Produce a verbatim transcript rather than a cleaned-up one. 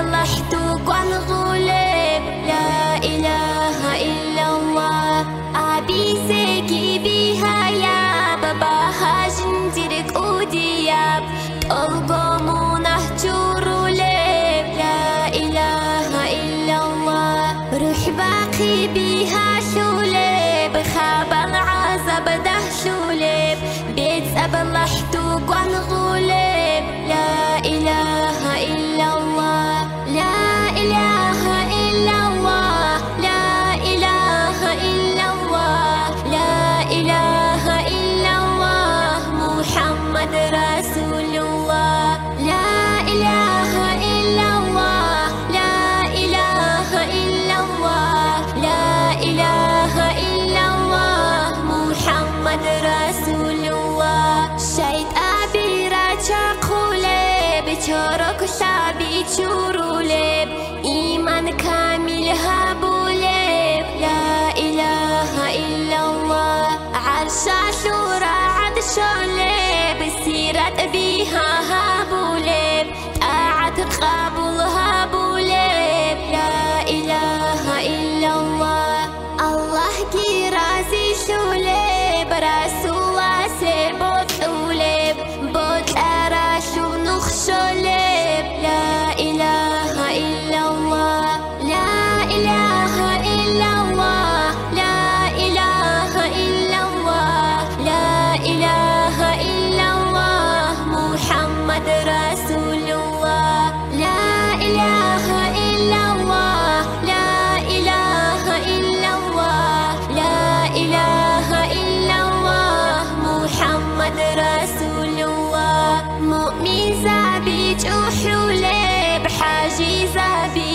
بلحتوك والغلب لا إله إلا الله أبي سيكي بها يا باباها جنترك أودياب تلقمو نهجور لب لا إله إلا الله روح باقي بها شولب خابن عذاب ده شولب بيت بلحتوك والغلب لا إله إلا الله لا إله إلا الله لا إله إلا الله لا إله إلا الله محمد رسول الله لا إله إلا الله لا إله إلا الله لا إله إلا الله محمد رسول الله شهيد أبي راجع قولب چارك شعبي چورولب إيمان كامل هبولب لا إله إلا الله عرش شورى عد شولب سيرت بها هبولب طاعت قبول هبولب لا إله إلا الله الله كي رازي شولب رسول الله سبوت أولب بوت أراشو نخشولب لا إله إلا الله لا إله إلا الله لا إله إلا الله لا إله إلا الله محمد رسول الله لا إله إلا الله لا إله إلا الله لا إله إلا الله محمد رسول الله مؤمن زابي جحولب حاجي زابي